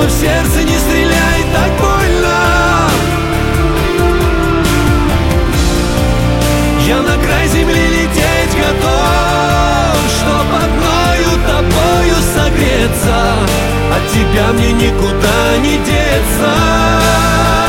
мой, в сердце не стреляй, так больно. Я на край земли лететь готов, чтоб одною тобою согреться. От тебя мне никуда не деться.